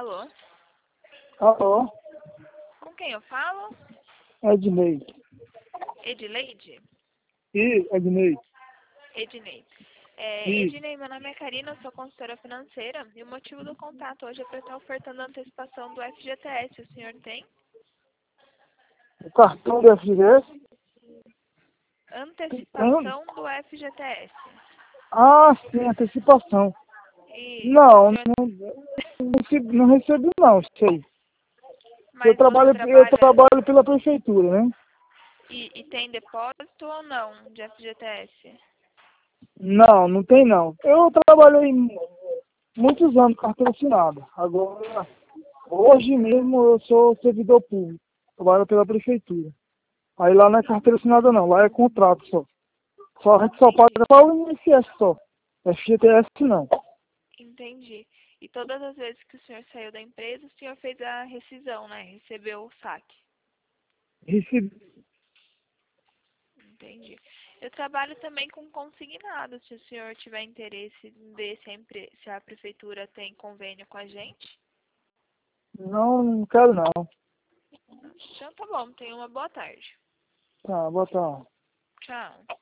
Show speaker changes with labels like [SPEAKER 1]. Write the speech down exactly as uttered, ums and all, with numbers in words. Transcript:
[SPEAKER 1] Alô?
[SPEAKER 2] Alô?
[SPEAKER 1] Com quem eu falo?
[SPEAKER 2] Ednei.
[SPEAKER 1] Edileide?
[SPEAKER 2] E Ednei.
[SPEAKER 1] Ednei. É,
[SPEAKER 2] E
[SPEAKER 1] Ednei, meu nome é Karina, eu sou consultora financeira e o motivo do contato hoje é para estar ofertando a antecipação do F G T S. O senhor tem?
[SPEAKER 2] o cartão do F G S?
[SPEAKER 1] Antecipação do F G T S.
[SPEAKER 2] Ah, sim, antecipação.
[SPEAKER 1] Isso. O
[SPEAKER 2] Não,
[SPEAKER 1] senhor...
[SPEAKER 2] não, não, recebi- não recebi não, isso aí. Eu
[SPEAKER 1] Mas você
[SPEAKER 2] trabalho, eu
[SPEAKER 1] trabalha
[SPEAKER 2] trabalho pela prefeitura, né?
[SPEAKER 1] e, e tem depósito ou não de F G T S?
[SPEAKER 2] Não, não tem não. Eu trabalhei muitos anos com carteira assinada. Agora, hoje mesmo eu sou servidor público. Trabalho pela prefeitura. Aí lá não é carteira assinada não, lá é contrato só. Só a gente só
[SPEAKER 1] Entendi.
[SPEAKER 2] paga só o I N S S só. F G T S não.
[SPEAKER 1] Entendi. E todas as vezes que o senhor saiu da empresa, o senhor fez a rescisão, né? Recebeu o saque.
[SPEAKER 2] Recebi.
[SPEAKER 1] Entendi. Eu trabalho também com consignado. Se o senhor tiver interesse em ver se a, empre... se a prefeitura tem convênio com a gente.
[SPEAKER 2] Não, não quero não.
[SPEAKER 1] Então tá bom. Tenha uma boa tarde.
[SPEAKER 2] Tá, boa tarde.
[SPEAKER 1] Tchau.